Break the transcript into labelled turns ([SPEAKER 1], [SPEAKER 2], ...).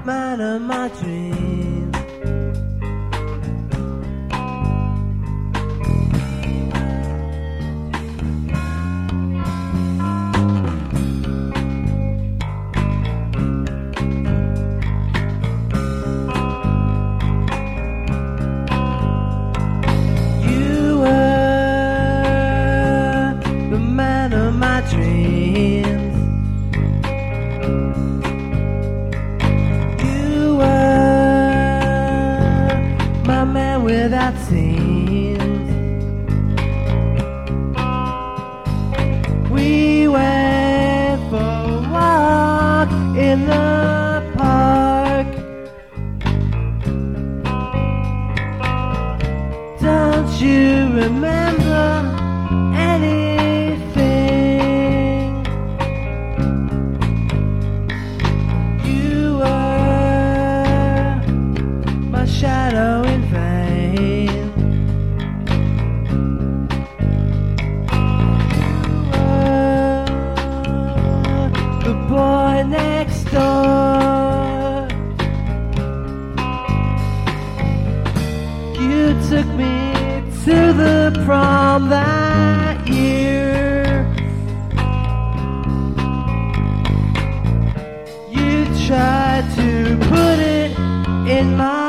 [SPEAKER 1] man of my dreams. You were the man of my dreams. Without seams, we went for a walk in the park. Don't you remember anything? You were my shadow in vain. Boy next door, you took me to the prom that year. You tried to put it in my